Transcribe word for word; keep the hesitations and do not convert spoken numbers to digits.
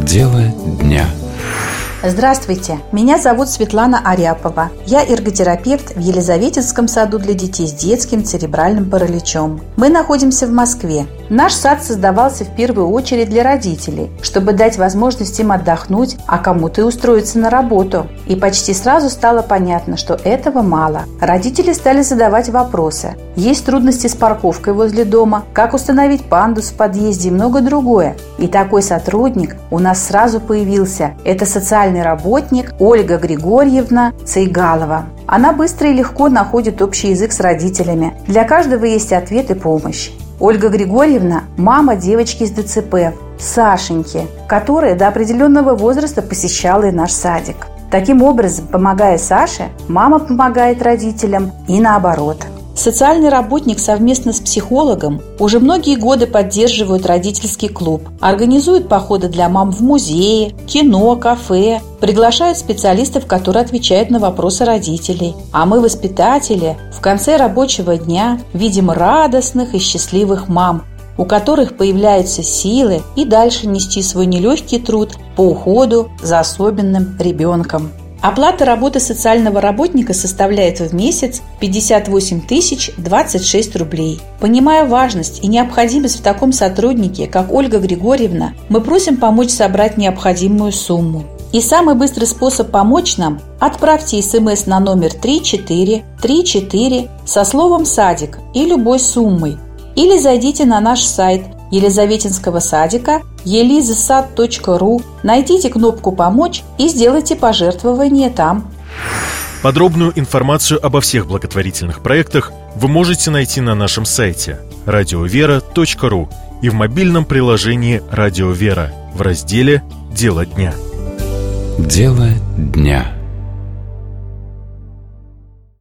Дело дня. Здравствуйте, меня зовут Светлана Аряпова. Я эрготерапевт в Елизаветинском саду для детей с детским церебральным параличом. Мы находимся в Москве. Наш сад создавался в первую очередь для родителей, чтобы дать возможность им отдохнуть, а кому-то и устроиться на работу. И почти сразу стало понятно, что этого мало. Родители стали задавать вопросы. Есть трудности с парковкой возле дома, как установить пандус в подъезде и многое другое. И такой сотрудник у нас сразу появился. Это социальный работник Ольга Григорьевна Цейгалова. Она быстро и легко находит общий язык с родителями. Для каждого есть ответ и помощь. Ольга Григорьевна – мама девочки с ДЦП, Сашеньки, которая до определенного возраста посещала и наш садик. Таким образом, помогая Саше, мама помогает родителям и наоборот. Социальный работник совместно с психологом уже многие годы поддерживают родительский клуб, организуют походы для мам в музеи, кино, кафе, приглашают специалистов, которые отвечают на вопросы родителей. А мы, воспитатели, в конце рабочего дня видим радостных и счастливых мам, у которых появляются силы и дальше нести свой нелегкий труд по уходу за особенным ребенком. Оплата работы социального работника составляет в месяц пятьдесят восемь тысяч двадцать шесть рублей. Понимая важность и необходимость в таком сотруднике, как Ольга Григорьевна, мы просим помочь собрать необходимую сумму. И самый быстрый способ помочь нам – отправьте смс на номер три четыре три четыре со словом «садик» и любой суммой. Или зайдите на наш сайт Елизаветинского садика елизасад точка ру, найдите кнопку «Помочь» и сделайте пожертвование там. Подробную информацию обо всех благотворительных проектах вы можете найти на нашем сайте радиовера точка ру и в мобильном приложении «Радио Вера» в разделе «Дело дня». Дело дня.